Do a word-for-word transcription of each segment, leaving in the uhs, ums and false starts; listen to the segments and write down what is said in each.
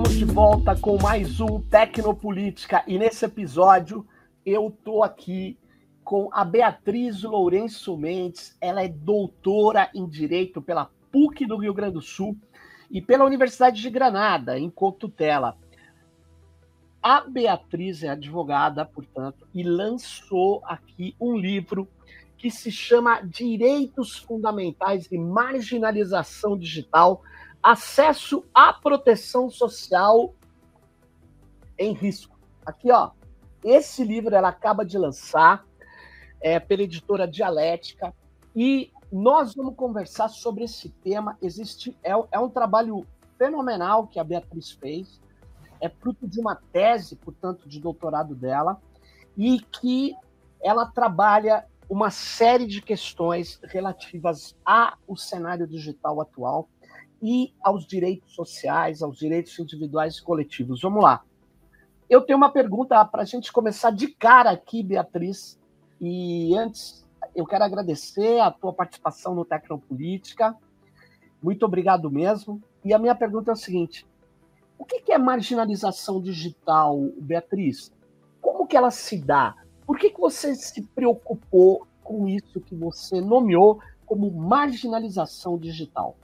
Estamos de volta com mais um Tecnopolítica e nesse episódio eu estou aqui com a Beatriz Lourenço Mendes. Ela é doutora em Direito pela P U C do Rio Grande do Sul e pela Universidade de Granada, em Cotutela. A Beatriz é advogada, portanto, e lançou aqui um livro que se chama Direitos Fundamentais e Marginalização Digital, Acesso à Proteção Social em Risco. Aqui, ó, esse livro ela acaba de lançar é, pela editora Dialética e nós vamos conversar sobre esse tema. Existe, é, é um trabalho fenomenal que a Beatriz fez, é fruto de uma tese, portanto, de doutorado dela, e que ela trabalha uma série de questões relativas ao cenário digital atual e aos direitos sociais, aos direitos individuais e coletivos. Vamos lá. Eu tenho uma pergunta para a gente começar de cara aqui, Beatriz, e antes eu quero agradecer a tua participação no Tecnopolítica. Muito obrigado mesmo. E a minha pergunta é o seguinte: o que é marginalização digital, Beatriz? Como que ela se dá? Por que que você se preocupou com isso que você nomeou como marginalização digital?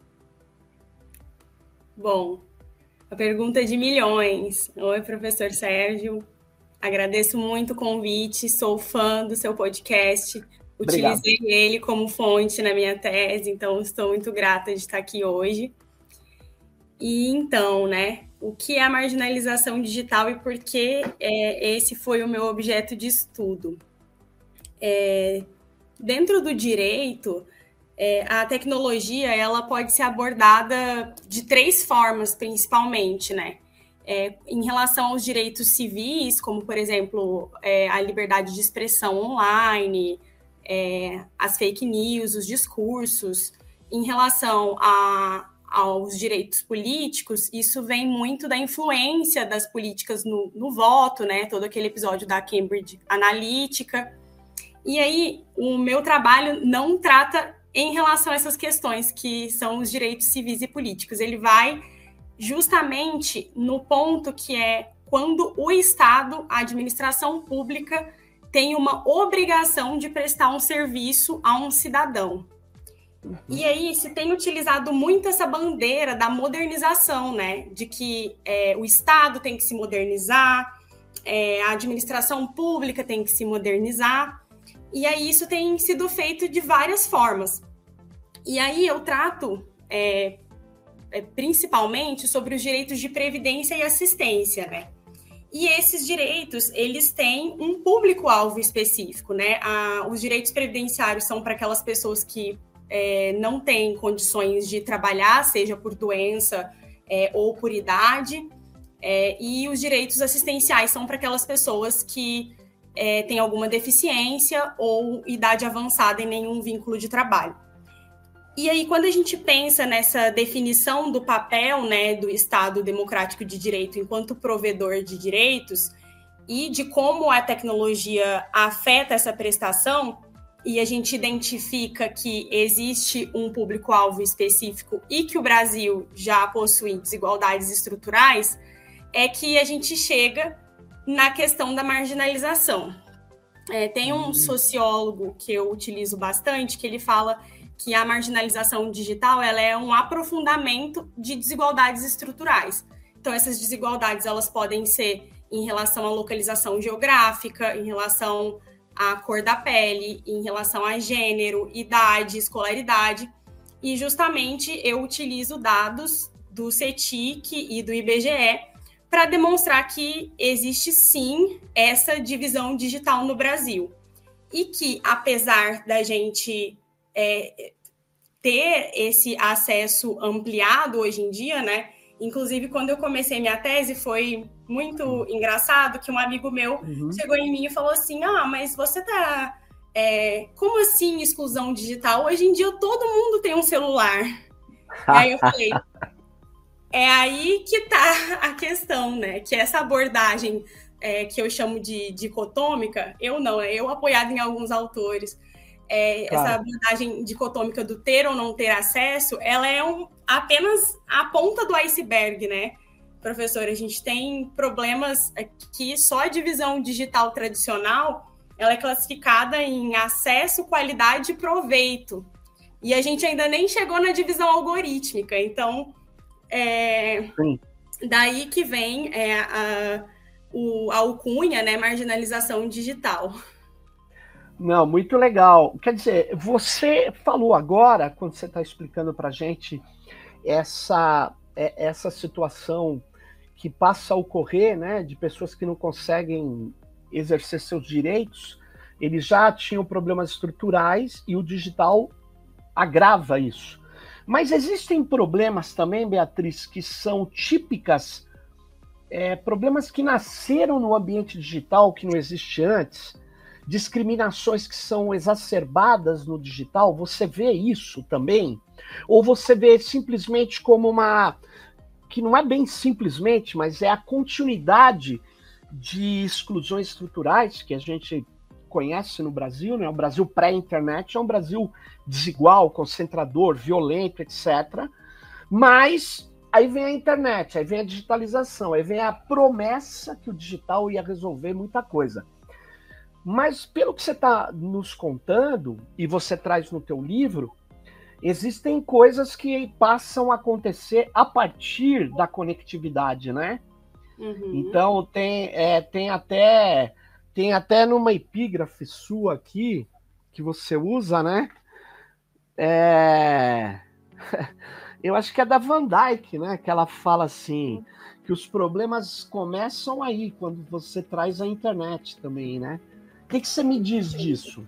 Bom, a pergunta é de milhões. Oi, professor Sérgio. Agradeço muito o convite, sou fã do seu podcast. Obrigado. Utilizei ele como fonte na minha tese, então estou muito grata de estar aqui hoje. E então, né, o que é a marginalização digital e por que é, esse foi o meu objeto de estudo? É, dentro do direito, é, a tecnologia ela pode ser abordada de três formas, principalmente, né? É, em relação aos direitos civis, como, por exemplo, é, a liberdade de expressão online, é, as fake news, os discursos. Em relação a aos direitos políticos, isso vem muito da influência das políticas no, no voto, né? Todo aquele episódio da Cambridge Analytica. E aí, o meu trabalho não trata em relação a essas questões, que são os direitos civis e políticos. Ele vai justamente no ponto que é quando o Estado, a administração pública, tem uma obrigação de prestar um serviço a um cidadão. E aí se tem utilizado muito essa bandeira da modernização, né? De que é, o Estado tem que se modernizar, é, a administração pública tem que se modernizar, e aí isso tem sido feito de várias formas. E aí eu trato é, é, principalmente sobre os direitos de previdência e assistência, né? E esses direitos, eles têm um público-alvo específico, né? A, os direitos previdenciários são para aquelas pessoas que É, não tem condições de trabalhar, seja por doença é, ou por idade, é, e os direitos assistenciais são para aquelas pessoas que é, têm alguma deficiência ou idade avançada em nenhum vínculo de trabalho. E aí, quando a gente pensa nessa definição do papel, né, do Estado Democrático de Direito enquanto provedor de direitos e de como a tecnologia afeta essa prestação, e a gente identifica que existe um público-alvo específico e que o Brasil já possui desigualdades estruturais, é que a gente chega na questão da marginalização. É, tem um sociólogo que eu utilizo bastante, que ele fala que a marginalização digital ela é um aprofundamento de desigualdades estruturais. Então, essas desigualdades elas podem ser em relação à localização geográfica, em relação a cor da pele, em relação a gênero, idade, escolaridade. E justamente eu utilizo dados do CETIC e do I B G E para demonstrar que existe sim essa divisão digital no Brasil. E que, apesar da gente é, ter esse acesso ampliado hoje em dia, né? Inclusive, quando eu comecei minha tese, foi muito engraçado que um amigo meu uhum. chegou em mim e falou assim, ah, mas você tá... É, como assim exclusão digital? Hoje em dia todo mundo tem um celular. Aí eu falei, é aí que tá a questão, né? Que essa abordagem é, que eu chamo de dicotômica, eu não, eu apoiado em alguns autores, é, claro. Essa abordagem dicotômica do ter ou não ter acesso, ela é um, apenas a ponta do iceberg, né? professor, a gente tem problemas que só a divisão digital tradicional, ela é classificada em acesso, qualidade e proveito. E a gente ainda nem chegou na divisão algorítmica. Então, é, daí que vem é, a, o, a alcunha, né, marginalização digital. Não, muito legal. Quer dizer, você falou agora, quando você está explicando para a gente essa, essa situação que passa a ocorrer, né, de pessoas que não conseguem exercer seus direitos, eles já tinham problemas estruturais e o digital agrava isso. Mas existem problemas também, Beatriz, que são típicas, é, problemas que nasceram no ambiente digital, que não existe antes, discriminações que são exacerbadas no digital. Você vê isso também? Ou você vê simplesmente como uma... que não é bem simplesmente, mas é a continuidade de exclusões estruturais que a gente conhece no Brasil, né? O Brasil pré-internet é um Brasil desigual, concentrador, violento, etcétera. Mas aí vem a internet, aí vem a digitalização, aí vem a promessa que o digital ia resolver muita coisa. Mas pelo que você está nos contando, e você traz no teu livro, existem coisas que passam a acontecer a partir da conectividade, né? Uhum. Então, tem, é, tem, até, tem até numa epígrafe sua aqui, que você usa, né? É... Eu acho que é da Van Dyke, né? Que ela fala assim, que os problemas começam aí, quando você traz a internet também, né? O que, que você me diz disso?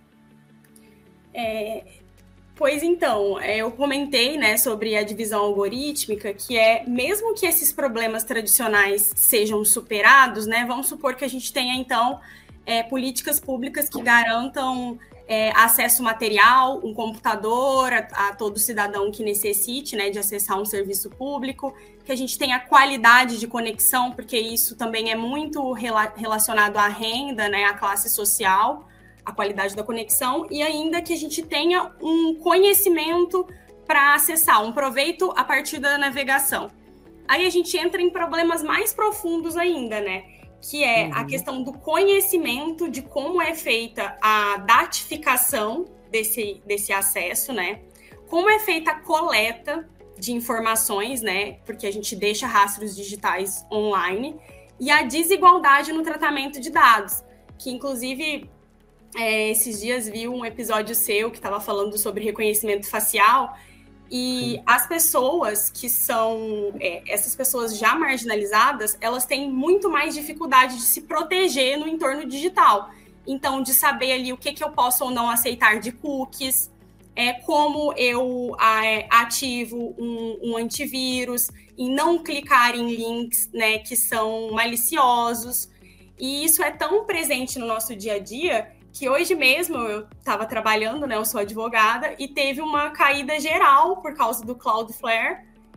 É... Pois então, eu comentei, né, sobre a divisão algorítmica, que é, mesmo que esses problemas tradicionais sejam superados, né, vamos supor que a gente tenha, então, é, políticas públicas que garantam é, acesso material, um computador a, a todo cidadão que necessite, né, de acessar um serviço público, que a gente tenha qualidade de conexão, porque isso também é muito rela- relacionado à renda, né, à classe social, a qualidade da conexão, e ainda que a gente tenha um conhecimento para acessar, um proveito a partir da navegação. Aí a gente entra em problemas mais profundos ainda, né? Que é uhum. a questão do conhecimento de como é feita a datificação desse, desse acesso, né? Como é feita a coleta de informações, né? Porque a gente deixa rastros digitais online, e a desigualdade no tratamento de dados, que inclusive... É, esses dias vi um episódio seu que estava falando sobre reconhecimento facial, e Sim. as pessoas que são, é, essas pessoas já marginalizadas, elas têm muito mais dificuldade de se proteger no entorno digital. Então, de saber ali o que, que eu posso ou não aceitar de cookies, é, como eu é, ativo um, um antivírus, e não clicar em links, né, que são maliciosos. E isso é tão presente no nosso dia a dia que hoje mesmo eu estava trabalhando, né, eu sou advogada, e teve uma caída geral por causa do Cloudflare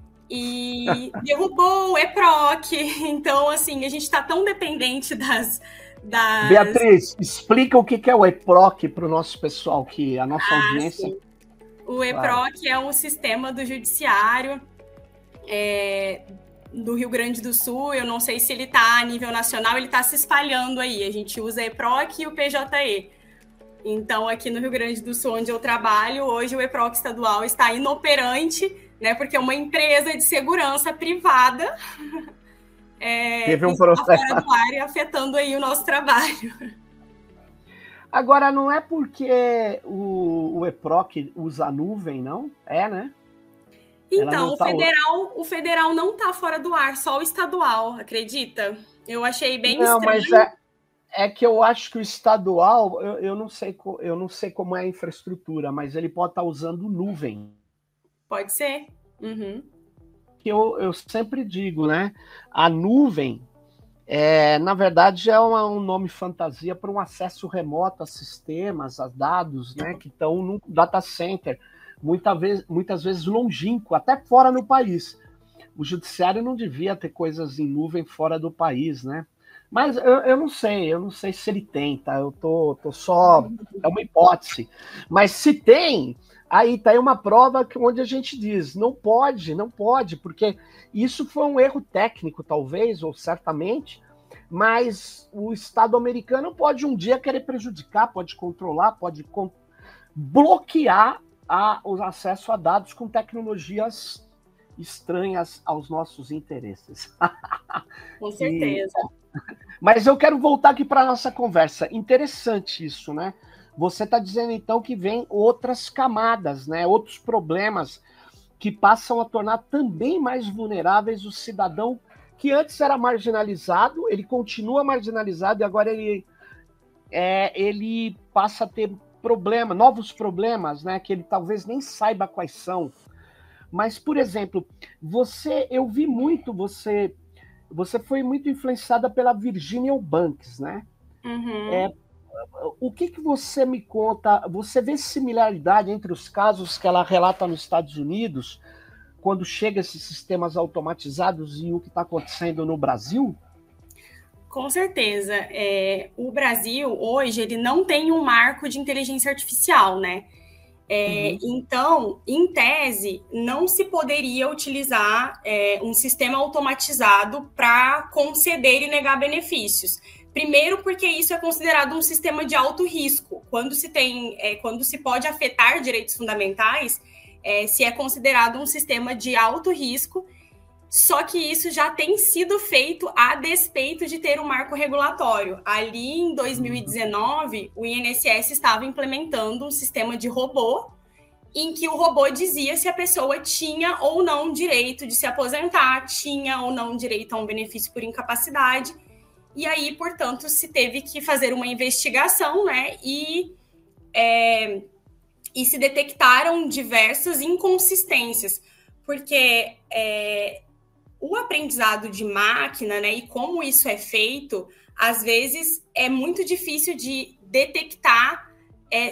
e derrubou o eProc. Então, assim, a gente está tão dependente das, das... Beatriz, explica o que é o eProc para o nosso pessoal, que a nossa ah, audiência... Sim. O eProc claro. é um sistema do judiciário é, do Rio Grande do Sul. Eu não sei se ele está a nível nacional, ele está se espalhando aí. A gente usa eProc e o P J E. Então, aqui no Rio Grande do Sul, onde eu trabalho, hoje o eProc estadual está inoperante, né, porque é uma empresa de segurança privada é, teve um processo fora do ar e afetando aí o nosso trabalho. Agora, não é porque o, o eProc usa a nuvem, não? É, né? Então, o, tá federal, o federal não está fora do ar, só o estadual, acredita? Eu achei bem não, estranho. Mas é, é que eu acho que o estadual, eu, eu, não sei, eu não sei como é a infraestrutura, mas ele pode estar usando nuvem. Pode ser. Uhum. Que eu, eu sempre digo, né? A nuvem, é, na verdade, é uma, um nome fantasia para um acesso remoto a sistemas, a dados, né? Que estão no data center. Muita vez, muitas vezes longínquo, até fora no país. O judiciário não devia ter coisas em nuvem fora do país, né? Mas eu, eu não sei, eu não sei se ele tem, tá? Eu tô, tô só... É uma hipótese. Mas se tem, aí tá aí uma prova que, onde a gente diz, não pode, não pode, porque isso foi um erro técnico, talvez, ou certamente, mas o Estado americano pode um dia querer prejudicar, pode controlar, pode con- bloquear a, o acesso a dados com tecnologias estranhas aos nossos interesses. Com E, certeza. mas eu quero voltar aqui para a nossa conversa. Interessante isso, né? Você está dizendo, então, que vem outras camadas, né? Outros problemas que passam a tornar também mais vulneráveis o cidadão que antes era marginalizado, ele continua marginalizado e agora ele, é, ele passa a ter problema, novos problemas, né? Que ele talvez nem saiba quais são. Mas, por exemplo, você, eu vi muito você... Você foi muito influenciada pela Virginia Eubanks, né? Uhum. É, o que, que você me conta? Você vê similaridade entre os casos que ela relata nos Estados Unidos, quando chega esses sistemas automatizados, e o que está acontecendo no Brasil? Com certeza. É, o Brasil, hoje, ele não tem um marco de inteligência artificial, né? É, uhum. Então, em tese, não se poderia utilizar é, um sistema automatizado para conceder e negar benefícios. Primeiro, porque isso é considerado um sistema de alto risco. Quando se tem, é, quando se pode afetar direitos fundamentais, é, se é considerado um sistema de alto risco. Só que isso já tem sido feito a despeito de ter um marco regulatório. Ali em dois mil e dezenove, o I N S S estava implementando um sistema de robô, em que o robô dizia se a pessoa tinha ou não direito de se aposentar, tinha ou não direito a um benefício por incapacidade. E aí, portanto, se teve que fazer uma investigação, né? E, é, e se detectaram diversas inconsistências, porque... É, o aprendizado de máquina, né, e como isso é feito, às vezes é muito difícil de detectar é,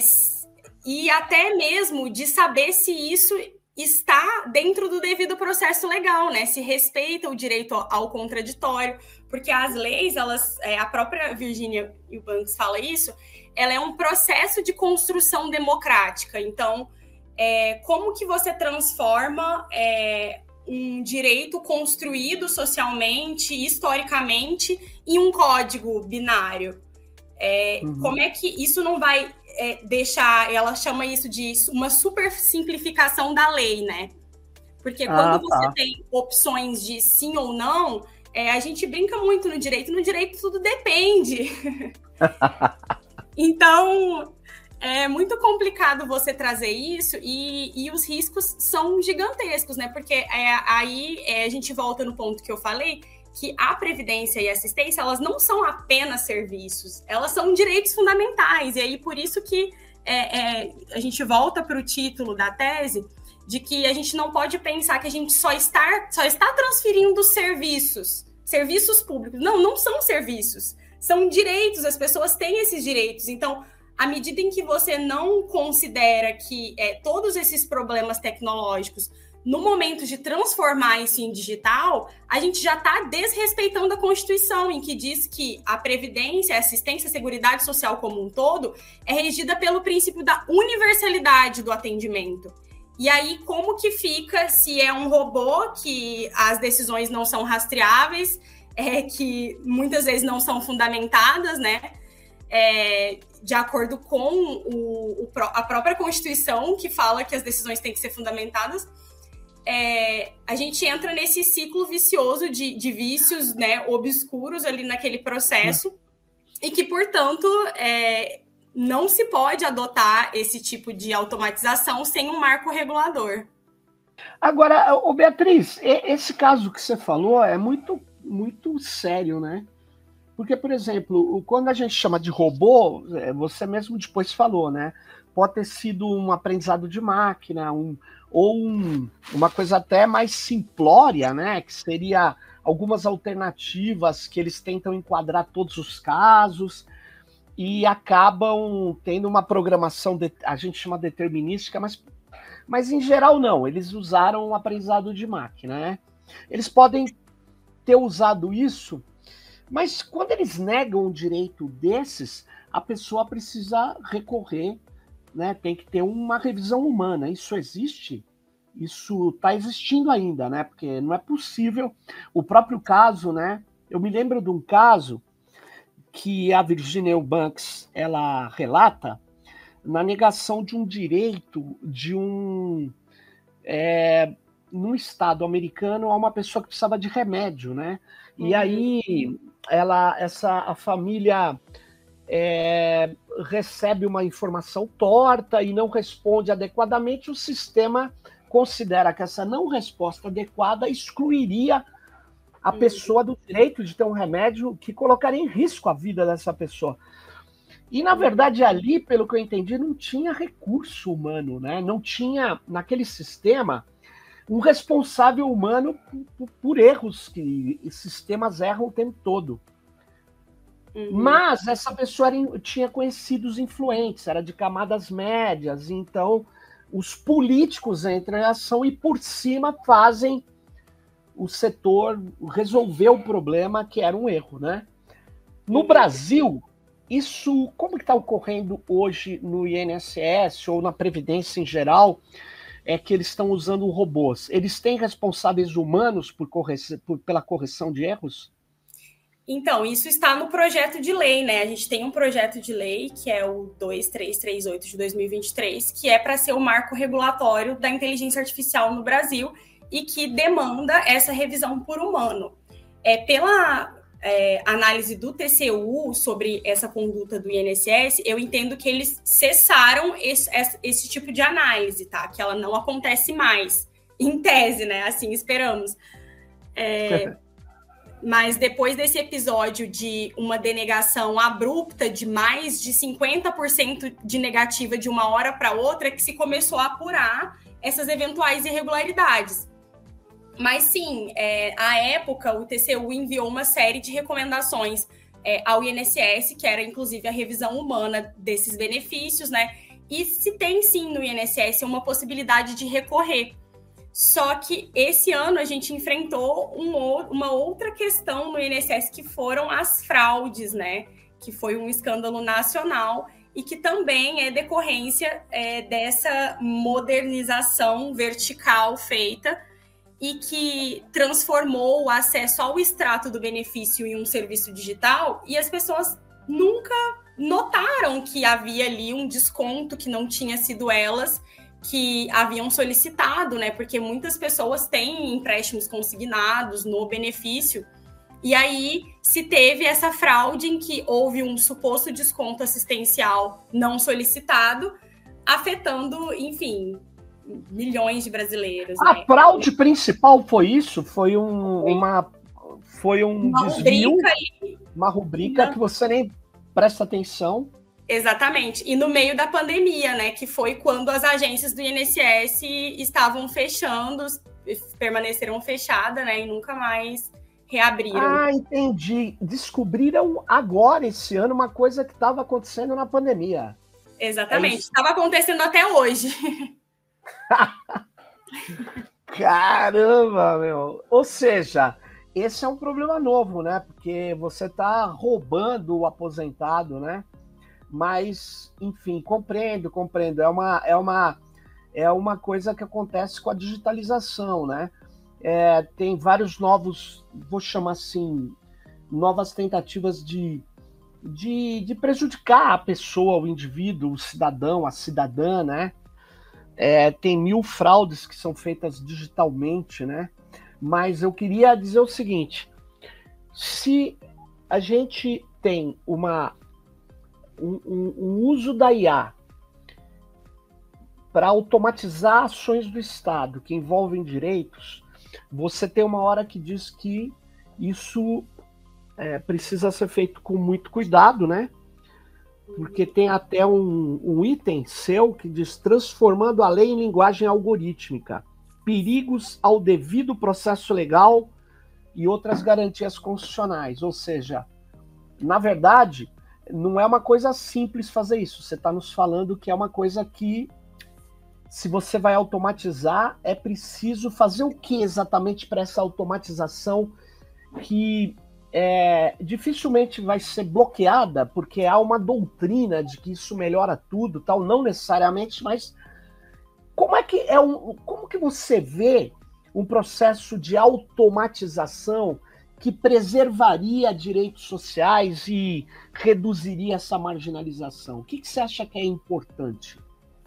e até mesmo de saber se isso está dentro do devido processo legal, né? Se respeita o direito ao contraditório, porque as leis, elas, é, a própria Virginia Eubanks fala isso, ela é um processo de construção democrática. Então, é, como que você transforma é, um direito construído socialmente, historicamente, em um código binário? É, uhum. Como é que isso não vai é, deixar... Ela chama isso de uma super simplificação da lei, né? Porque quando ah, tá. você tem opções de sim ou não, é, a gente brinca muito no direito. No direito tudo depende. Então... é muito complicado você trazer isso e, e os riscos são gigantescos, né? Porque é, aí é, a gente volta no ponto que eu falei, que a previdência e a assistência, elas não são apenas serviços, elas são direitos fundamentais. E aí, por isso que é, é, a gente volta para o título da tese, de que a gente não pode pensar que a gente só está, só está transferindo serviços, serviços públicos. Não, não são serviços, são direitos, as pessoas têm esses direitos. Então, à medida em que você não considera que é, todos esses problemas tecnológicos, no momento de transformar isso em digital, a gente já está desrespeitando a Constituição, em que diz que a Previdência, a assistência, a Seguridade Social como um todo, é regida pelo princípio da universalidade do atendimento. E aí, como que fica se é um robô que as decisões não são rastreáveis, é, que muitas vezes não são fundamentadas, né? É, de acordo com o, o, a própria Constituição, que fala que as decisões têm que ser fundamentadas, é, a gente entra nesse ciclo vicioso de, de vícios, né, obscuros ali naquele processo, e que, portanto, é, não se pode adotar esse tipo de automatização sem um marco regulador. Agora, ô Beatriz, esse caso que você falou é muito, muito sério, né? Porque, por exemplo, quando a gente chama de robô, você mesmo depois falou, né? Pode ter sido um aprendizado de máquina, um, ou um, uma coisa até mais simplória, né? Que seria algumas alternativas que eles tentam enquadrar todos os casos e acabam tendo uma programação, de, a gente chama determinística, mas, mas em geral não. Eles usaram um aprendizado de máquina, né? Eles podem ter usado isso Mas quando eles negam um direito desses, a pessoa precisa recorrer, né? Tem que ter uma revisão humana. Isso existe? Isso está existindo ainda, né? Porque não é possível. O próprio caso, né? Eu me lembro de um caso que a Virginia Eubanks ela relata na negação de um direito de um é, num estado americano a uma pessoa que precisava de remédio, né? E uhum. aí ela, essa a família é, recebe uma informação torta e não responde adequadamente. O sistema considera que essa não resposta adequada excluiria a pessoa do direito de ter um remédio que colocaria em risco a vida dessa pessoa. E, na verdade, ali, pelo que eu entendi, não tinha recurso humano, né? Não tinha, naquele sistema, um responsável humano por, por erros que sistemas erram o tempo todo. Uhum. Mas essa pessoa era, tinha conhecidos influentes, era de camadas médias, então os políticos entram em ação e, por cima, fazem o setor resolver o problema, que era um erro, né? No Brasil, isso, como que está ocorrendo hoje no I N S S ou na Previdência em geral, é que eles estão usando robôs? Eles têm responsáveis humanos por corre... por, pela correção de erros? Então, isso está no projeto de lei, né? A gente tem um projeto de lei, que é o dois mil trezentos e trinta e oito de dois mil e vinte e três, que é para ser o marco regulatório da inteligência artificial no Brasil e que demanda essa revisão por humano. É, pela é, análise do T C U sobre essa conduta do I N S S, eu entendo que eles cessaram esse, esse tipo de análise, tá? Que ela não acontece mais, em tese, né? Assim esperamos. É, mas depois desse episódio de uma denegação abrupta de mais de cinquenta por cento de negativa de uma hora para outra, que se começou a apurar essas eventuais irregularidades. Mas sim, é, à época, o T C U enviou uma série de recomendações é, ao I N S S, que era inclusive a revisão humana desses benefícios, né? E se tem sim no I N S S uma possibilidade de recorrer. Só que esse ano a gente enfrentou um, uma outra questão no I N S S, que foram as fraudes, né? Que foi um escândalo nacional e que também é decorrência é, dessa modernização vertical feita e que transformou o acesso ao extrato do benefício em um serviço digital, e as pessoas nunca notaram que havia ali um desconto que não tinha sido elas que haviam solicitado, né? Porque muitas pessoas têm empréstimos consignados no benefício, e aí se teve essa fraude em que houve um suposto desconto assistencial não solicitado, afetando, enfim, milhões de brasileiros. A né? fraude principal foi isso? Foi um, foi. uma foi um uma desvio, rubrica uma rubrica não. que você nem presta atenção. Exatamente. E no meio da pandemia, né, que foi quando as agências do I N S S estavam fechando, permaneceram fechadas, né, e nunca mais reabriram. Ah, entendi. Descobriram agora, esse ano, uma coisa que estava acontecendo na pandemia. Exatamente. Estava é acontecendo até hoje. Caramba, meu. Ou seja, esse é um problema novo, né? Porque você está roubando o aposentado, né? Mas, enfim, compreendo, compreendo. É uma, é uma, é uma coisa que acontece com a digitalização, né? É, tem vários novos, vou chamar assim, novas tentativas de, de, de prejudicar a pessoa, o indivíduo, o cidadão, a cidadã, né? É, tem mil fraudes que são feitas digitalmente, né? Mas eu queria dizer o seguinte: se a gente tem uma, um, um, um uso da I A para automatizar ações do Estado que envolvem direitos, você tem uma hora que diz que isso é, precisa ser feito com muito cuidado, né? Porque tem até um, um item seu que diz: transformando a lei em linguagem algorítmica, perigos ao devido processo legal e outras garantias constitucionais. Ou seja, na verdade, não é uma coisa simples fazer isso. Você está nos falando que é uma coisa que, se você vai automatizar, é preciso fazer o que exatamente para essa automatização que é, dificilmente vai ser bloqueada, porque há uma doutrina de que isso melhora tudo, tal, não necessariamente, mas como é que é um, como que você vê um processo de automatização que preservaria direitos sociais e reduziria essa marginalização? O que, que você acha que é importante?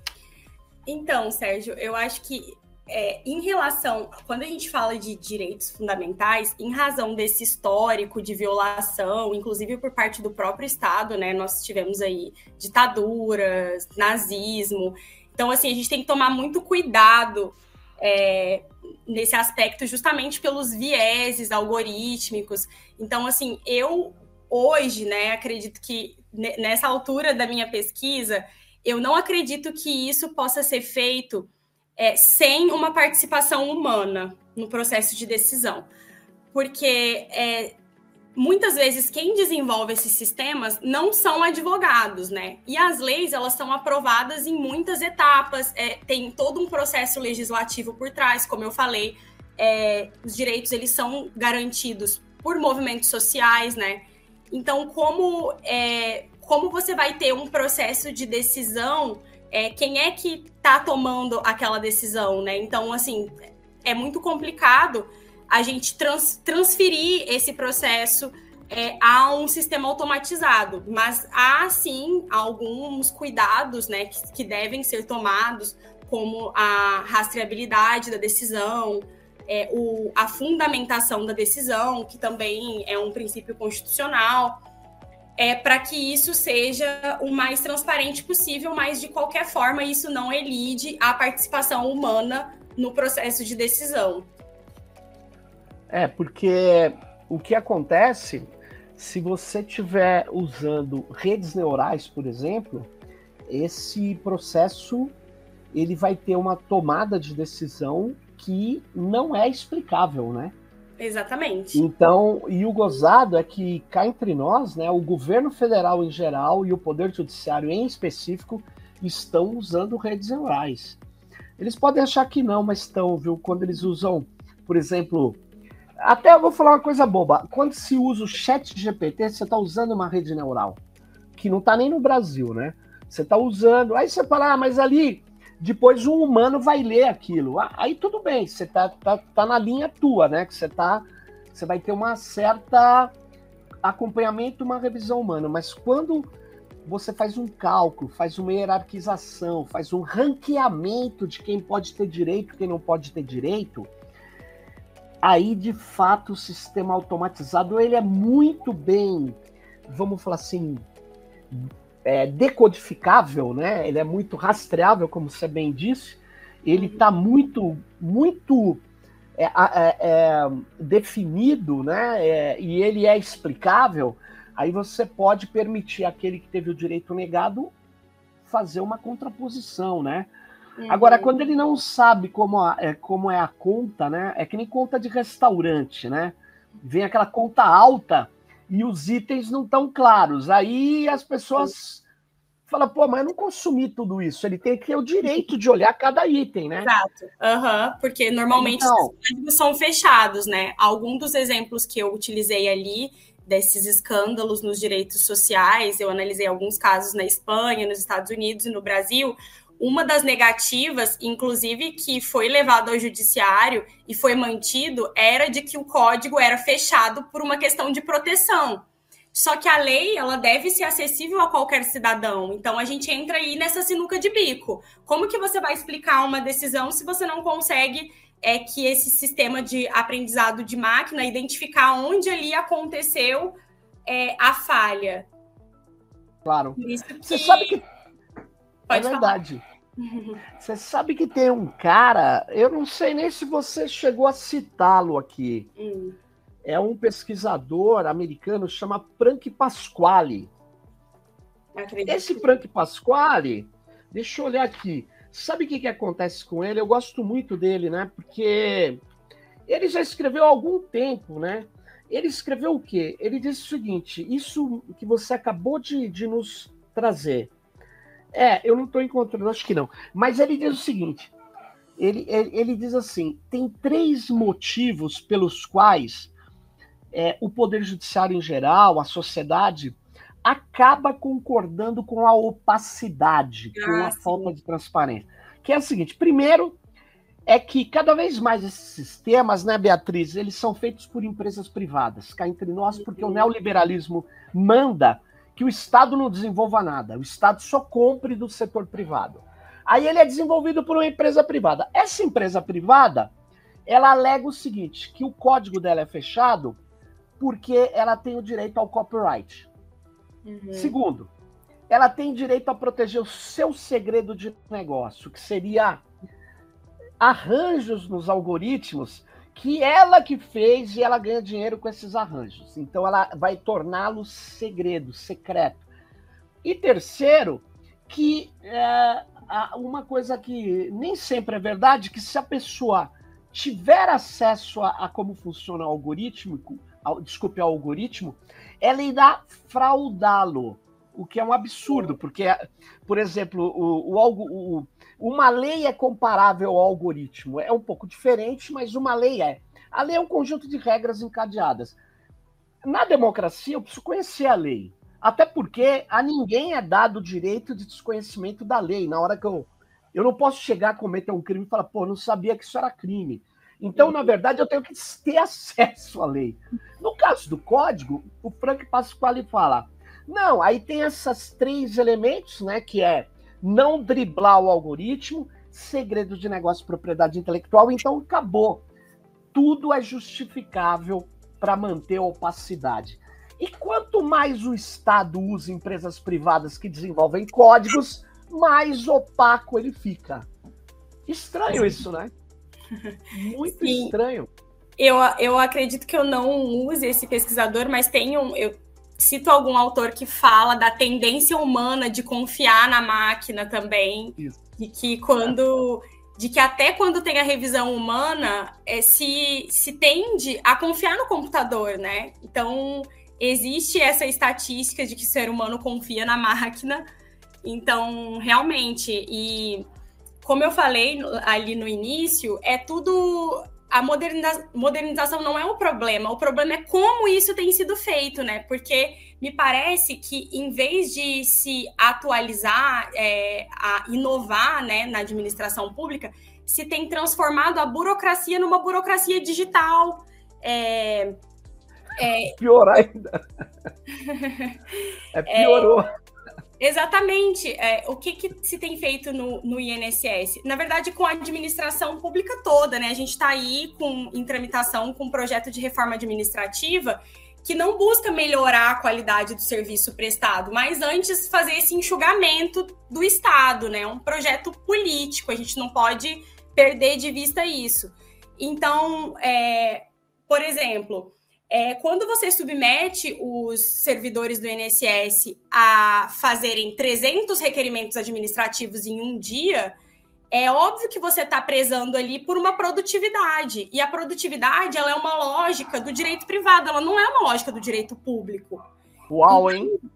Então, Sérgio, eu acho que É, em relação, quando a gente fala de direitos fundamentais, em razão desse histórico de violação, inclusive por parte do próprio Estado, né? Nós tivemos aí ditaduras, nazismo. Então, assim, a gente tem que tomar muito cuidado é, nesse aspecto, justamente pelos vieses algorítmicos. Então, assim, eu hoje, né, acredito que nessa altura da minha pesquisa, eu não acredito que isso possa ser feito É, sem uma participação humana no processo de decisão. Porque é, muitas vezes quem desenvolve esses sistemas não são advogados, né? E as leis, elas são aprovadas em muitas etapas, é, tem todo um processo legislativo por trás, como eu falei, é, os direitos, eles são garantidos por movimentos sociais, né? Então, como, é, como você vai ter um processo de decisão, É, quem é que está tomando aquela decisão, né? Então, assim, é muito complicado a gente trans, transferir esse processo é, a um sistema automatizado, mas há, sim, alguns cuidados, né, que, que devem ser tomados, como a rastreabilidade da decisão, é, o, a fundamentação da decisão, que também é um princípio constitucional, É, para que isso seja o mais transparente possível, mas, de qualquer forma, isso não elide a participação humana no processo de decisão. É, porque o que acontece, se você estiver usando redes neurais, por exemplo, esse processo ele vai ter uma tomada de decisão que não é explicável, né? Exatamente. Então, e o gozado é que cá entre nós, né, o governo federal em geral e o poder judiciário em específico estão usando redes neurais. Eles podem achar que não, mas estão, viu? Quando eles usam, por exemplo, até eu vou falar uma coisa boba, quando se usa o chat G P T, você está usando uma rede neural, que não está nem no Brasil, né? Você está usando, aí você fala, ah, mas ali depois um humano vai ler aquilo. Aí tudo bem, você tá, tá, tá na linha tua, né? Que você tá, você vai ter uma certa acompanhamento, uma revisão humana. Mas quando você faz um cálculo, faz uma hierarquização, faz um ranqueamento de quem pode ter direito, quem não pode ter direito, aí de fato o sistema automatizado ele é muito bem, vamos falar assim, É, decodificável, né? Ele é muito rastreável, como você bem disse. Ele está muito, muito é, é, é, definido, né? É, e ele é explicável. Aí você pode permitir aquele que teve o direito negado fazer uma contraposição, né? Uhum. Agora, quando ele não sabe como, a, é, como é a conta, né? É que nem conta de restaurante, né? Vem aquela conta alta e os itens não estão claros. Aí as pessoas falam, pô, mas eu não consumi tudo isso. Ele tem que ter o direito de olhar cada item, né? Exato. Uhum, porque normalmente então, os códigos são fechados, né? Algum dos exemplos que eu utilizei ali, desses escândalos nos direitos sociais, eu analisei alguns casos na Espanha, nos Estados Unidos e no Brasil. Uma das negativas, inclusive, que foi levado ao judiciário e foi mantido, era de que o código era fechado por uma questão de proteção. Só que a lei, ela deve ser acessível a qualquer cidadão. Então, a gente entra aí nessa sinuca de bico. Como que você vai explicar uma decisão se você não consegue é, que esse sistema de aprendizado de máquina identificar onde ali aconteceu é, a falha? Claro. Por isso que... Você sabe que... Pode é verdade. Você sabe que tem um cara, eu não sei nem se você chegou a citá-lo aqui. Hum. É um pesquisador americano, chama Frank Pasquale. Acredito. Esse Frank Pasquale, deixa eu olhar aqui. Sabe o que, que acontece com ele? Eu gosto muito dele, né? Porque ele já escreveu há algum tempo, né? Ele escreveu o quê? Ele disse o seguinte, isso que você acabou de, de nos trazer. É, eu não estou encontrando, acho que não. Mas ele diz o seguinte, ele, ele, ele diz assim, tem três motivos pelos quais é, o Poder Judiciário em geral, a sociedade, acaba concordando com a opacidade, ah, com a sim. falta de transparência. Que é o seguinte, primeiro, é que cada vez mais esses sistemas, né, Beatriz, eles são feitos por empresas privadas, cá entre nós, porque uhum. o neoliberalismo manda que o Estado não desenvolva nada, o Estado só compre do setor privado. Aí ele é desenvolvido por uma empresa privada. Essa empresa privada, ela alega o seguinte, que o código dela é fechado porque ela tem o direito ao copyright. Uhum. Segundo, ela tem direito a proteger o seu segredo de negócio, que seria arranjos nos algoritmos que ela que fez e ela ganha dinheiro com esses arranjos. Então ela vai torná-los segredo, secreto. E terceiro, que é, uma coisa que nem sempre é verdade, que se a pessoa tiver acesso a, a como funciona o algoritmo, ao, desculpe, ao algoritmo, ela irá fraudá-lo, o que é um absurdo, porque, por exemplo, o, o, o, uma lei é comparável ao algoritmo, é um pouco diferente, mas uma lei é. A lei é um conjunto de regras encadeadas. Na democracia, eu preciso conhecer a lei, até porque a ninguém é dado o direito de desconhecimento da lei. Na hora que eu... Eu não posso chegar a cometer um crime e falar, pô, não sabia que isso era crime. Então, na verdade, eu tenho que ter acesso à lei. No caso do código, o Frank Pasquale fala, não, aí tem esses três elementos, né, que é não driblar o algoritmo, segredo de negócio, propriedade intelectual, então acabou. Tudo é justificável para manter a opacidade. E quanto mais o Estado usa empresas privadas que desenvolvem códigos, mais opaco ele fica. Estranho isso, né? Muito Sim. estranho. Eu, eu acredito que eu não use esse pesquisador, mas tem um... Eu cito algum autor que fala da tendência humana de confiar na máquina também. Isso. E que quando... De que até quando tem a revisão humana, é, se, se tende a confiar no computador, né? Então, existe essa estatística de que o ser humano confia na máquina. Então, realmente, e como eu falei ali no início, é tudo... A moderniza, modernização não é o problema, o problema é como isso tem sido feito, né? Porque me parece que, em vez de se atualizar, é, a inovar, né, na administração pública, se tem transformado a burocracia numa burocracia digital. É, é... Pior ainda. É, piorou. É... Exatamente. É, o que, que se tem feito no, no I N S S? Na verdade, com a administração pública toda, né? A gente está aí com, em tramitação com um projeto de reforma administrativa que não busca melhorar a qualidade do serviço prestado, mas antes fazer esse enxugamento do Estado, né? Um projeto político, a gente não pode perder de vista isso. Então, é, por exemplo... É, quando você submete os servidores do I N S S a fazerem trezentos requerimentos administrativos em um dia, é óbvio que você está prezando ali por uma produtividade. E a produtividade, ela é uma lógica do direito privado, ela não é uma lógica do direito público. Uau, hein? Então,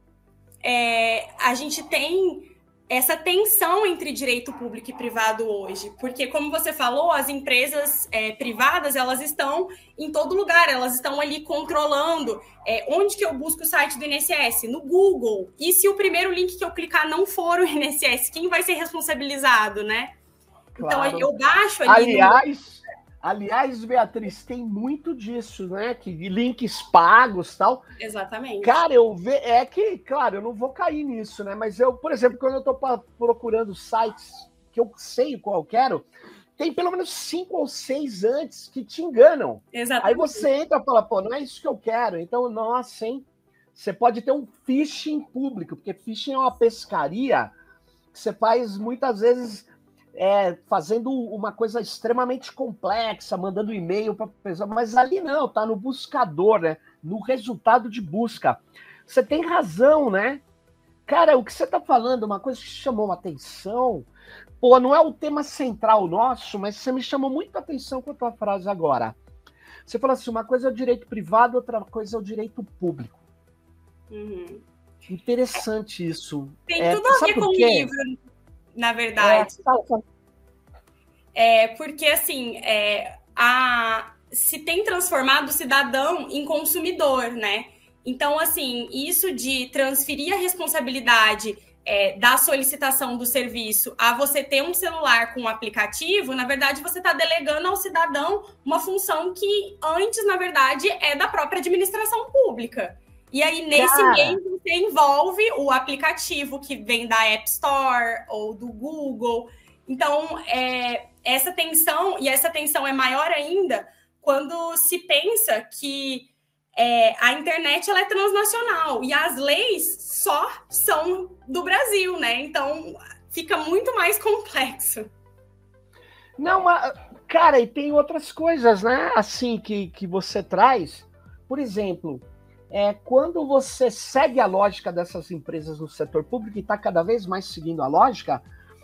é, a gente tem essa tensão entre direito público e privado hoje, porque, como você falou, as empresas é, privadas, elas estão em todo lugar, elas estão ali controlando é, onde que eu busco o site do I N S S, no Google, e se o primeiro link que eu clicar não for o I N S S, quem vai ser responsabilizado, né? Claro. Então, eu baixo ali... Aliás... No... Aliás, Beatriz, tem muito disso, né? Que links pagos e tal. Exatamente. Cara, eu ve... é que, claro, eu não vou cair nisso, né? Mas eu, por exemplo, quando eu estou procurando sites que eu sei qual eu quero, tem pelo menos cinco ou seis antes que te enganam. Exatamente. Aí você entra e fala, pô, não é isso que eu quero. Então, nossa, hein? Você pode ter um phishing público, porque phishing é uma pescaria que você faz muitas vezes... É, fazendo uma coisa extremamente complexa, mandando e-mail para a pessoa, mas ali não, tá no buscador, né? No resultado de busca. Você tem razão, né? Cara, o que você tá falando, uma coisa que chamou a atenção, pô, não é o tema central nosso, mas você me chamou muito a atenção com a tua frase agora. Você falou assim, uma coisa é o direito privado, outra coisa é o direito público. Uhum. Interessante isso. Tem é, tudo a ver com o livro, na verdade. É, é porque, assim, é, a, se tem transformado o cidadão em consumidor, né? Então, assim, isso de transferir a responsabilidade é, da solicitação do serviço a você ter um celular com um aplicativo, na verdade, você está delegando ao cidadão uma função que antes, na verdade, é da própria administração pública. E aí, nesse Cara... meio, você envolve o aplicativo que vem da App Store ou do Google. Então, é, essa tensão, e essa tensão é maior ainda quando se pensa que é, a internet ela é transnacional e as leis só são do Brasil, né? Então, fica muito mais complexo. Não, mas, cara, e tem outras coisas, né? Assim, que, que você traz. Por exemplo, é, quando você segue a lógica dessas empresas no setor público e está cada vez mais seguindo a lógica,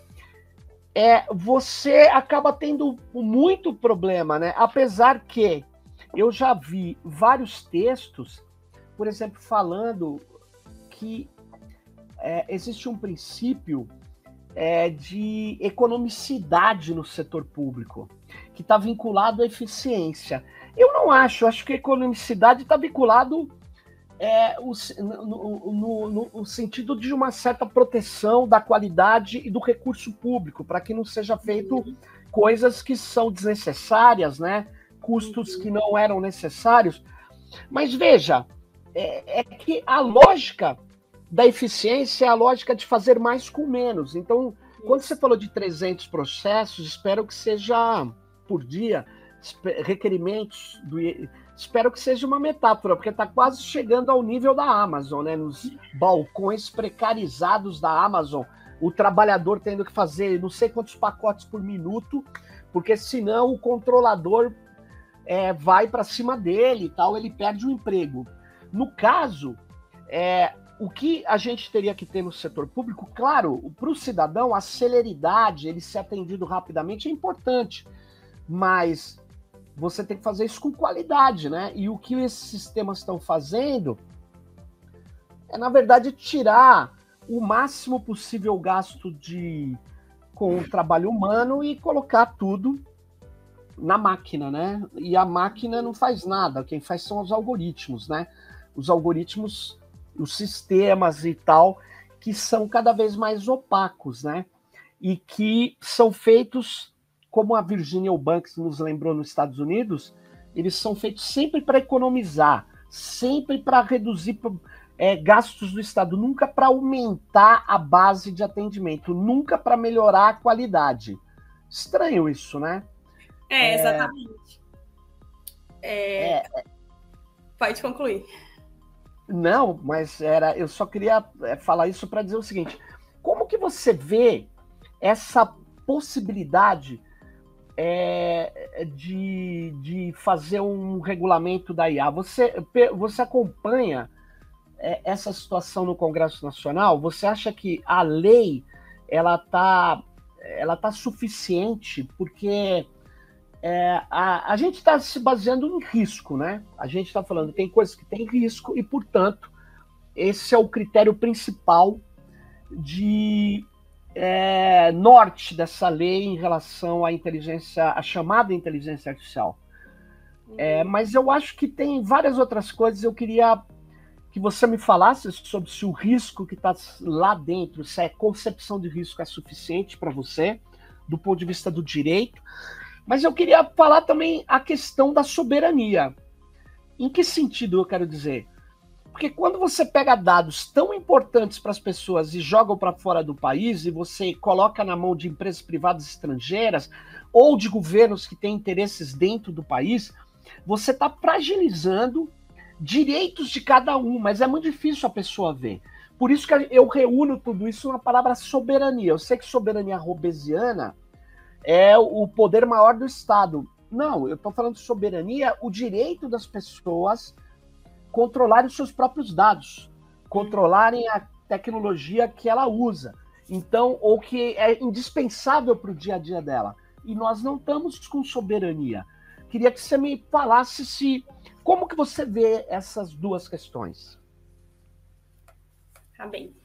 é, você acaba tendo muito problema, né? Apesar que eu já vi vários textos, por exemplo, falando que é, existe um princípio é, de economicidade no setor público, que está vinculado à eficiência. Eu não acho, acho que a economicidade está vinculado é, o, no, no, no, no sentido de uma certa proteção da qualidade e do recurso público, para que não seja feito coisas que são desnecessárias, né? Custos que não eram necessários. Mas veja, é, é que a lógica da eficiência é a lógica de fazer mais com menos. Então, quando você falou de trezentos processos, espero que seja por dia, requerimentos, do, espero que seja uma metáfora, porque está quase chegando ao nível da Amazon, né? Nos balcões precarizados da Amazon, o trabalhador tendo que fazer não sei quantos pacotes por minuto, porque senão o controlador É, vai para cima dele e tal, ele perde o emprego. No caso, é, o que a gente teria que ter no setor público, claro, para o cidadão, a celeridade, ele ser atendido rapidamente é importante, mas você tem que fazer isso com qualidade, né? E o que esses sistemas estão fazendo é, na verdade, tirar o máximo possível gasto de, com o trabalho humano e colocar tudo na máquina, né? E a máquina não faz nada, quem faz são os algoritmos, né? Os algoritmos, os sistemas e tal, que são cada vez mais opacos, né? E que são feitos, como a Virginia Eubanks nos lembrou nos Estados Unidos, eles são feitos sempre para economizar, sempre para reduzir é, gastos do Estado, nunca para aumentar a base de atendimento, nunca para melhorar a qualidade. Estranho isso, né? É, exatamente. É... É... Pode concluir. Não, mas era, eu só queria falar isso para dizer o seguinte: como que você vê essa possibilidade é, de, de fazer um regulamento da I A? Você, você acompanha é, essa situação no Congresso Nacional? Você acha que a lei ela está ela tá suficiente? Porque É, a, a gente está se baseando em risco, né? A gente está falando que tem coisas que têm risco e, portanto, esse é o critério principal de é, norte dessa lei em relação à inteligência, à chamada inteligência artificial. É, mas eu acho que tem várias outras coisas. Eu queria que você me falasse sobre se o risco que está lá dentro, se a concepção de risco é suficiente para você, do ponto de vista do direito. Mas eu queria falar também a questão da soberania. Em que sentido eu quero dizer? Porque quando você pega dados tão importantes para as pessoas e jogam para fora do país, e você coloca na mão de empresas privadas estrangeiras ou de governos que têm interesses dentro do país, você está fragilizando direitos de cada um, mas é muito difícil a pessoa ver. Por isso que eu reúno tudo isso na palavra soberania. Eu sei que soberania hobbesiana é o poder maior do Estado. Não, eu estou falando de soberania, o direito das pessoas controlarem os seus próprios dados, controlarem a tecnologia que ela usa, então, ou que é indispensável para o dia a dia dela. E nós não estamos com soberania. Queria que você me falasse se, como que você vê essas duas questões. Tá bem.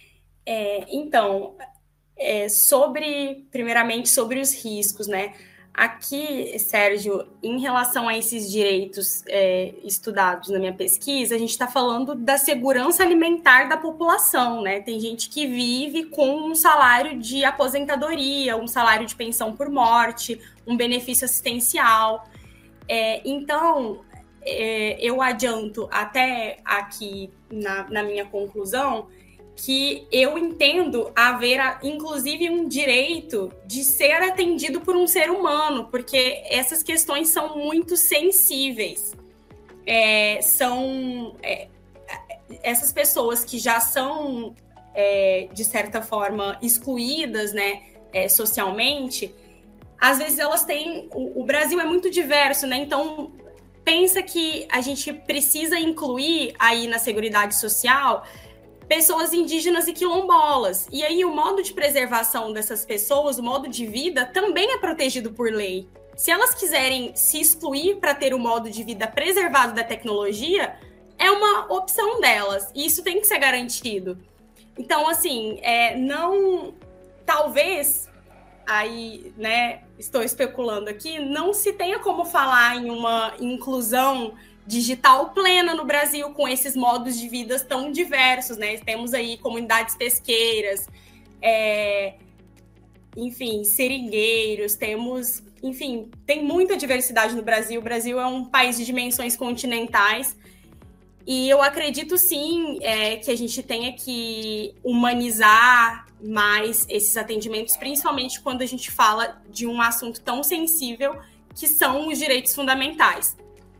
É, então... É, sobre, primeiramente, sobre os riscos, né? Aqui, Sérgio, em relação a esses direitos é, estudados na minha pesquisa, a gente está falando da segurança alimentar da população, né? Tem gente que vive com um salário de aposentadoria, um salário de pensão por morte, um benefício assistencial. É, então, é, eu adianto até aqui na, na minha conclusão que eu entendo haver, inclusive, um direito de ser atendido por um ser humano, porque essas questões são muito sensíveis. É, são é, essas pessoas que já são, é, de certa forma, excluídas, né, é, socialmente, às vezes elas têm... O, o Brasil é muito diverso, né? Então, pensa que a gente precisa incluir aí na Seguridade Social pessoas indígenas e quilombolas. E aí o modo de preservação dessas pessoas, o modo de vida, também é protegido por lei. Se elas quiserem se excluir para ter o modo de vida preservado da tecnologia, é uma opção delas. E isso tem que ser garantido. Então, assim, é, não... Talvez, aí, né, estou especulando aqui, não se tenha como falar em uma inclusão digital plena no Brasil, com esses modos de vida tão diversos, né? Temos aí comunidades pesqueiras, é, enfim, seringueiros, temos, enfim, tem muita diversidade no Brasil. O Brasil é um país de dimensões continentais e eu acredito, sim, é, que a gente tenha que humanizar mais esses atendimentos, principalmente quando a gente fala de um assunto tão sensível que são os direitos fundamentais.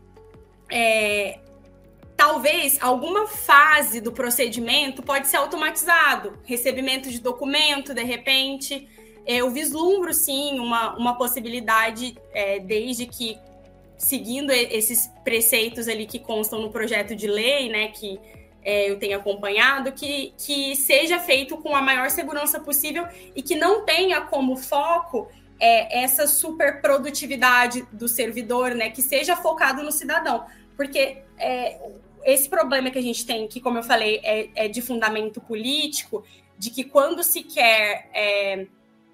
É, talvez alguma fase do procedimento pode ser automatizado, recebimento de documento, de repente. Eu vislumbro, sim, uma, uma possibilidade, é, desde que, seguindo esses preceitos ali que constam no projeto de lei, né, que é, eu tenho acompanhado, que, que seja feito com a maior segurança possível e que não tenha como foco É, essa superprodutividade do servidor, né, que seja focado no cidadão. Porque é, esse problema que a gente tem, que, como eu falei, é, é de fundamento político, de que quando se quer é,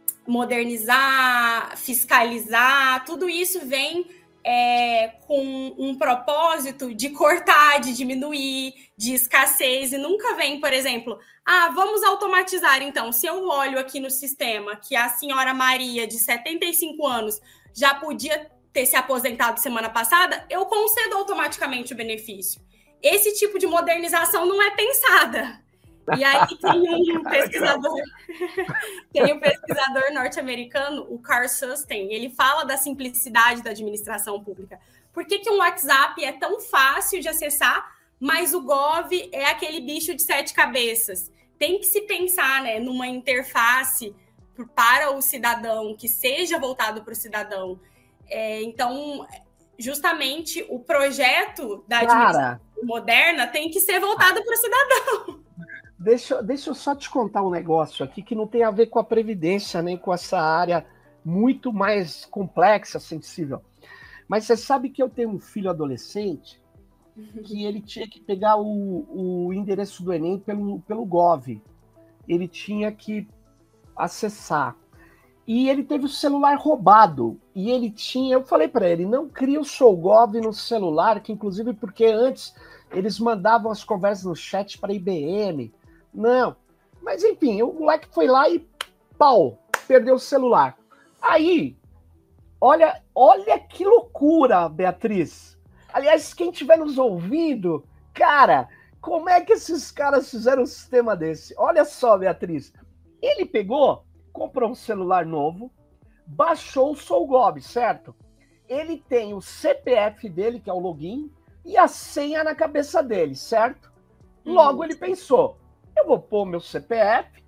modernizar, fiscalizar, tudo isso vem é, com um propósito de cortar, de diminuir, de escassez, e nunca vem, por exemplo, ah, vamos automatizar, então, se eu olho aqui no sistema que a senhora Maria, de setenta e cinco anos, já podia ter se aposentado semana passada, eu concedo automaticamente o benefício. Esse tipo de modernização não é pensada. E aí tem um pesquisador, tem um pesquisador norte-americano, o Carl Susten, ele fala da simplicidade da administração pública. Por que que um WhatsApp é tão fácil de acessar, mas o Gov é aquele bicho de sete cabeças? Tem que se pensar, né, numa interface para o cidadão, que seja voltado para o cidadão. É, então, justamente, o projeto da administração Cara, moderna tem que ser voltado para o cidadão. Deixa, deixa eu só te contar um negócio aqui que não tem a ver com a Previdência, nem com essa área muito mais complexa, sensível. Mas você sabe que eu tenho um filho adolescente que ele tinha que pegar o, o endereço do Enem pelo, pelo Gov. Ele tinha que acessar. E ele teve o celular roubado. E ele tinha... Eu falei para ele, não cria o seu Gov no celular, que inclusive porque antes eles mandavam as conversas no chat para I B M. Não. Mas enfim, o moleque foi lá e pau, perdeu o celular. Aí, olha, olha que loucura, Beatriz. Aliás, quem estiver nos ouvindo, cara, como é que esses caras fizeram um sistema desse? Olha só, Beatriz. Ele pegou, comprou um celular novo, baixou o SouGov, certo? Ele tem o C P F dele, que é o login, e a senha na cabeça dele, certo? Logo, hum. ele pensou, eu vou pôr meu C P F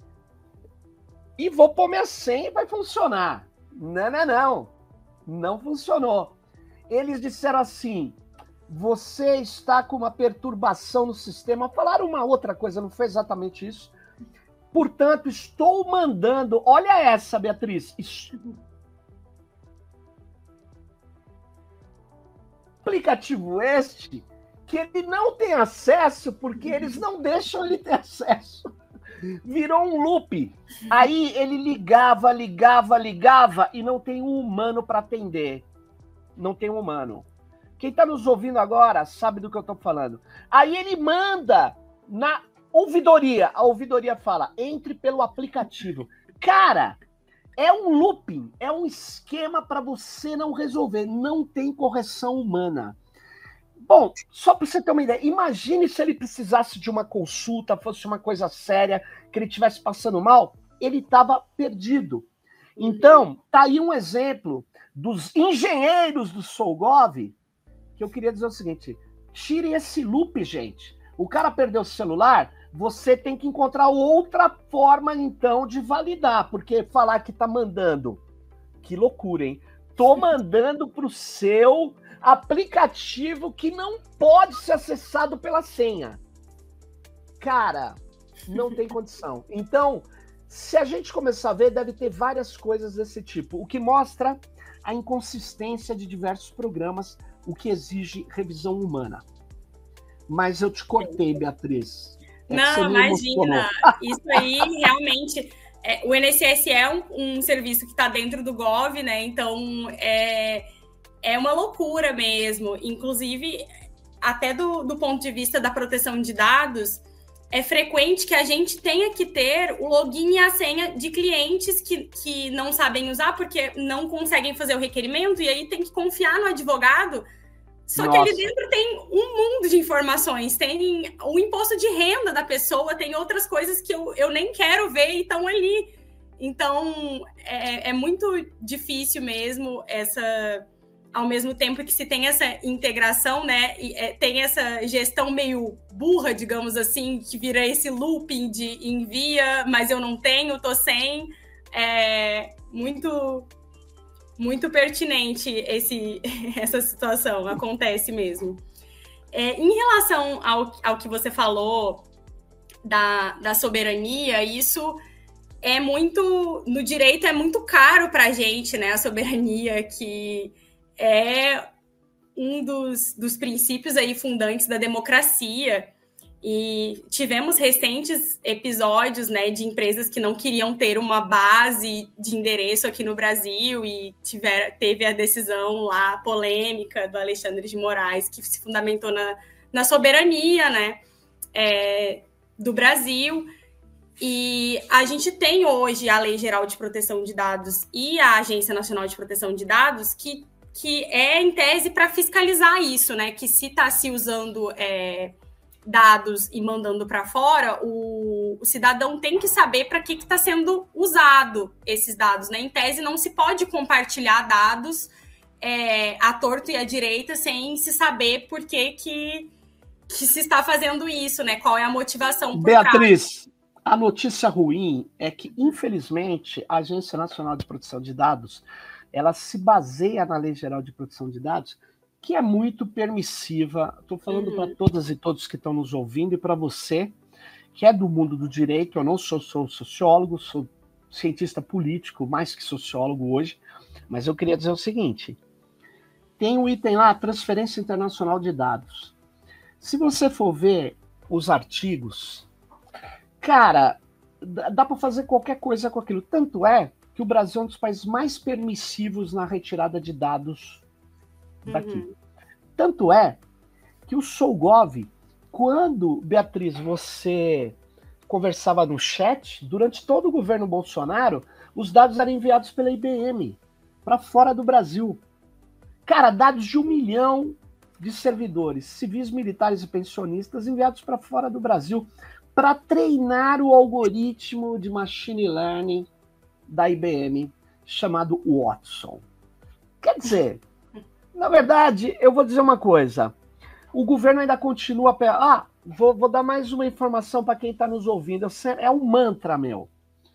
e vou pôr minha senha e vai funcionar. Não, não, não. Não funcionou. Eles disseram assim, você está com uma perturbação no sistema. Falaram uma outra coisa, não foi exatamente isso. Portanto, estou mandando... Olha essa, Beatriz. Aplicativo este que ele não tem acesso porque eles não deixam ele ter acesso. Virou um loop. Aí ele ligava, ligava, ligava e não tem um humano para atender. Não tem um humano. Quem está nos ouvindo agora sabe do que eu estou falando. Aí ele manda na ouvidoria. A ouvidoria fala, entre pelo aplicativo. Cara, é um looping, é um esquema para você não resolver. Não tem correção humana. Bom, só para você ter uma ideia, imagine se ele precisasse de uma consulta, fosse uma coisa séria, que ele estivesse passando mal, ele estava perdido. Então, tá aí um exemplo dos engenheiros do Solgov, que eu queria dizer o seguinte, tire esse loop, gente. O cara perdeu o celular, você tem que encontrar outra forma, então, de validar, porque falar que tá mandando, que loucura, hein? Tô mandando pro seu aplicativo que não pode ser acessado pela senha. Cara, não tem condição. Então, se a gente começar a ver, deve ter várias coisas desse tipo, o que mostra a inconsistência de diversos programas, o que exige revisão humana. Mas eu te cortei, Beatriz. É não, imagina. Isso aí, realmente... É, o I N S S é um, um serviço que está dentro do Gov, né? Então, é, é uma loucura mesmo. Inclusive, até do, do ponto de vista da proteção de dados, é frequente que a gente tenha que ter o login e a senha de clientes que, que não sabem usar porque não conseguem fazer o requerimento e aí tem que confiar no advogado. Só Nossa. que ali dentro tem um mundo de informações, tem o imposto de renda da pessoa, tem outras coisas que eu, eu nem quero ver e estão ali. Então, é, é muito difícil mesmo essa... Ao mesmo tempo que se tem essa integração, né, e, é, tem essa gestão meio burra, digamos assim, que vira esse looping de envia, mas eu não tenho, tô sem. É muito, muito pertinente esse, essa situação, acontece mesmo. É, em relação ao, ao que você falou da, da soberania, isso é muito... No direito é muito caro para a gente, né, a soberania, que... é um dos, dos princípios aí fundantes da democracia e tivemos recentes episódios, né, de empresas que não queriam ter uma base de endereço aqui no Brasil e tiver, teve a decisão lá polêmica do Alexandre de Moraes que se fundamentou na, na soberania, né, é, do Brasil. E a gente tem hoje a Lei Geral de Proteção de Dados e a Agência Nacional de Proteção de Dados que que é, em tese, para fiscalizar isso, né? Que se está se usando é, dados e mandando para fora, o, o cidadão tem que saber para que está sendo usado esses dados, né? Em tese, não se pode compartilhar dados é, à torto e à direita sem se saber por que, que, que se está fazendo isso, né? Qual é a motivação por Beatriz, trás. A notícia ruim é que, infelizmente, a Agência Nacional de Proteção de Dados ela se baseia na Lei Geral de Proteção de Dados, que é muito permissiva. Estou falando uhum. para todas e todos que estão nos ouvindo e para você, que é do mundo do direito. Eu não sou, sou sociólogo, sou cientista político, mais que sociólogo hoje, mas eu queria dizer o seguinte, tem um item lá, transferência internacional de dados. Se você for ver os artigos, cara, dá para fazer qualquer coisa com aquilo. Tanto é que o Brasil é um dos países mais permissivos na retirada de dados daqui. Uhum. Tanto é que o Solgov, quando, Beatriz, você conversava no chat, durante todo o governo Bolsonaro, os dados eram enviados pela I B M para fora do Brasil. Cara, dados de um milhão de servidores, civis, militares e pensionistas enviados para fora do Brasil para treinar o algoritmo de machine learning da I B M, chamado Watson. Quer dizer, na verdade, eu vou dizer uma coisa. O governo ainda continua... Ah, vou, vou dar mais uma informação para quem está nos ouvindo. É um mantra, meu.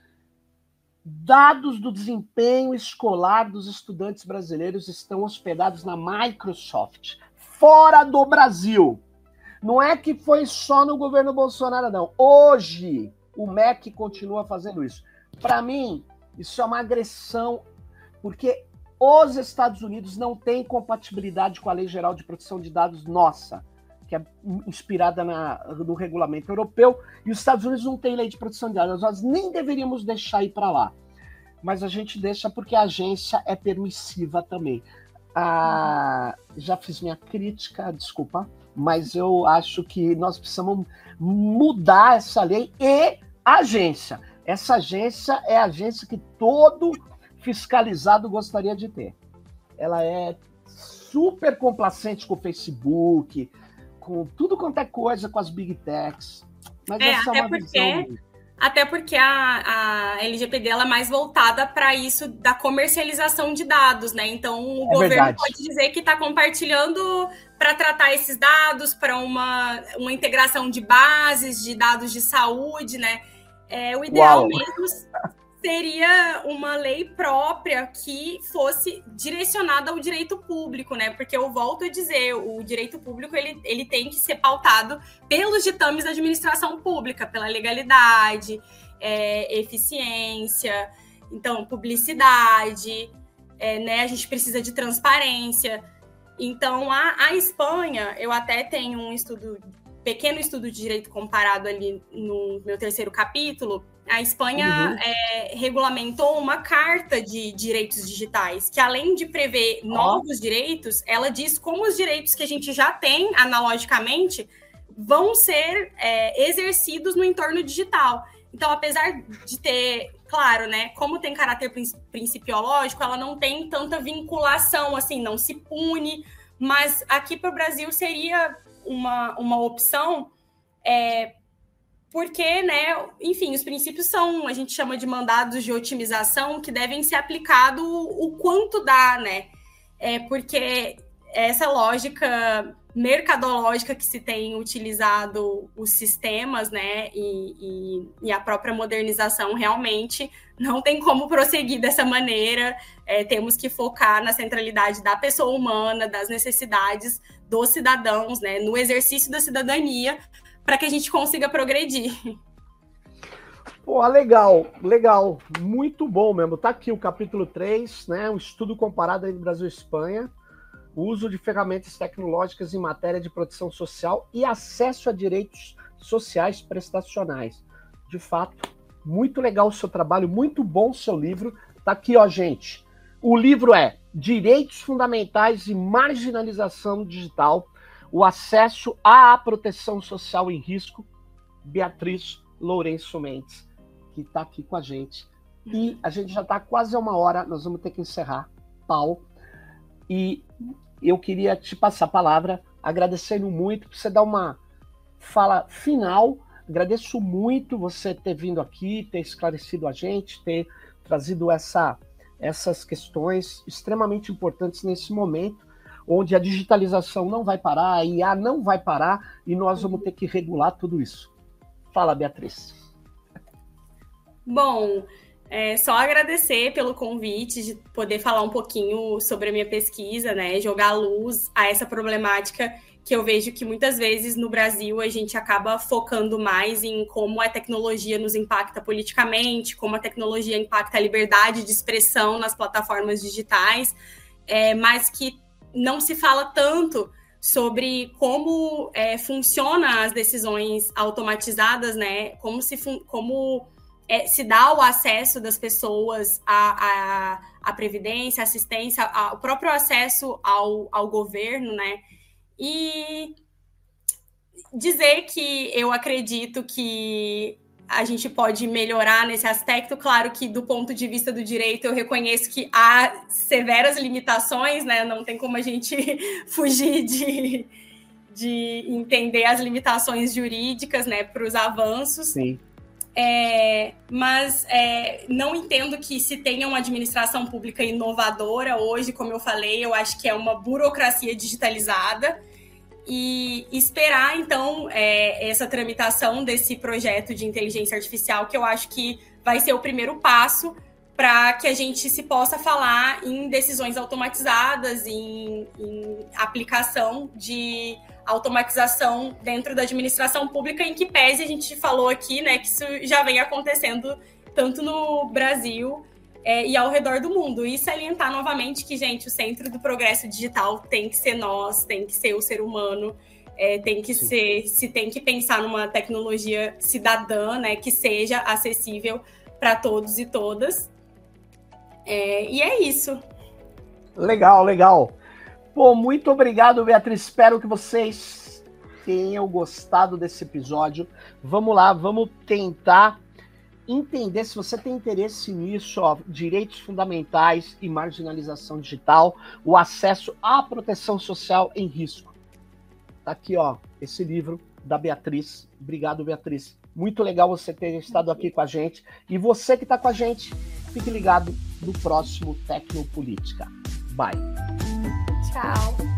Dados do desempenho escolar dos estudantes brasileiros estão hospedados na Microsoft, fora do Brasil. Não é que foi só no governo Bolsonaro, não. Hoje, o M E C continua fazendo isso. Para mim, isso é uma agressão, porque os Estados Unidos não têm compatibilidade com a Lei Geral de Proteção de Dados nossa. que é inspirada na, no regulamento europeu, e os Estados Unidos não têm lei de proteção de dados, nós nem deveríamos deixar ir para lá. Mas a gente deixa porque a agência é permissiva também. Ah, já fiz minha crítica, desculpa, mas eu acho que nós precisamos mudar essa lei e a agência. Essa agência é a agência que todo fiscalizado gostaria de ter. Ela é super complacente com o Facebook, com tudo quanto é coisa, com as Big Techs. Mas é, essa até é uma porque, visão... Até porque a, a L G P D ela é mais voltada para isso da comercialização de dados, né? Então, o é governo verdade. Pode dizer que está compartilhando para tratar esses dados, para uma, uma integração de bases, de dados de saúde, né? É, o ideal Uau. mesmo seria uma lei própria que fosse direcionada ao direito público, né? Porque eu volto a dizer, o direito público ele, ele tem que ser pautado pelos ditames da administração pública, pela legalidade, é, eficiência, então publicidade, é, né? A gente precisa de transparência. Então, a, a Espanha, eu até tenho um estudo, pequeno estudo de direito comparado ali no meu terceiro capítulo. A Espanha uhum. é, regulamentou uma carta de direitos digitais, que além de prever oh. novos direitos, ela diz como os direitos que a gente já tem analogicamente vão ser é, exercidos no entorno digital. Então, apesar de ter, claro, né, como tem caráter principiológico, ela não tem tanta vinculação, assim, não se pune, mas aqui para o Brasil seria uma, uma opção, é, porque, né, enfim, os princípios são, a gente chama de mandados de otimização, que devem ser aplicados o quanto dá, né, é, porque essa lógica mercadológica que se tem utilizado os sistemas, né, e, e, e a própria modernização realmente não tem como prosseguir dessa maneira. É, temos que focar na centralidade da pessoa humana, das necessidades dos cidadãos, né, no exercício da cidadania, para que a gente consiga progredir. Pô, legal, legal, muito bom mesmo. Tá aqui o capítulo três, né, um estudo comparado entre Brasil e Espanha, o uso de ferramentas tecnológicas em matéria de proteção social e acesso a direitos sociais prestacionais. De fato, muito legal o seu trabalho, muito bom o seu livro. Tá aqui, ó, gente. O livro é Direitos Fundamentais e Marginalização Digital, o acesso à proteção social em risco, Beatriz Lourenço Mendes, que está aqui com a gente. E a gente já está quase a uma hora, nós vamos ter que encerrar, Paulo. E eu queria te passar a palavra, agradecendo muito, para você dar uma fala final. Agradeço muito você ter vindo aqui, ter esclarecido a gente, ter trazido essa, essas questões extremamente importantes nesse momento, onde a digitalização não vai parar, a I A não vai parar, e nós vamos ter que regular tudo isso. Fala, Beatriz. Bom, é só agradecer pelo convite de poder falar um pouquinho sobre a minha pesquisa, né, jogar luz a essa problemática que eu vejo que muitas vezes no Brasil a gente acaba focando mais em como a tecnologia nos impacta politicamente, como a tecnologia impacta a liberdade de expressão nas plataformas digitais, é, mas que não se fala tanto sobre como é, funcionam as decisões automatizadas, né? Como se, como, é, se dá o acesso das pessoas à, à, à previdência, assistência, ao próprio acesso ao, ao governo, né? E dizer que eu acredito que a gente pode melhorar nesse aspecto. Claro que, do ponto de vista do direito, eu reconheço que há severas limitações, né? Não tem como a gente fugir de, de entender as limitações jurídicas, né, para os avanços. Sim. É, mas é, não entendo que se tenha uma administração pública inovadora hoje, como eu falei, eu acho que é uma burocracia digitalizada. E esperar, então, é, essa tramitação desse projeto de inteligência artificial, que eu acho que vai ser o primeiro passo para que a gente se possa falar em decisões automatizadas, em, em aplicação de automatização dentro da administração pública, em que pese a gente falou aqui, né, que isso já vem acontecendo tanto no Brasil É, e ao redor do mundo. E salientar novamente que, gente, o centro do progresso digital tem que ser nós, tem que ser o ser humano. É, tem que Sim. ser, se tem que pensar numa tecnologia cidadã, né, que seja acessível para todos e todas. É, e é isso. Legal, legal. Pô, muito obrigado, Beatriz. Espero que vocês tenham gostado desse episódio. Vamos lá, vamos tentar entender, se você tem interesse nisso, ó, direitos fundamentais e marginalização digital, o acesso à proteção social em risco. Tá aqui, ó, esse livro da Beatriz. Obrigado, Beatriz. Muito legal você ter estado aqui com a gente. E você que está com a gente, fique ligado no próximo Tecnopolítica. Bye. Tchau.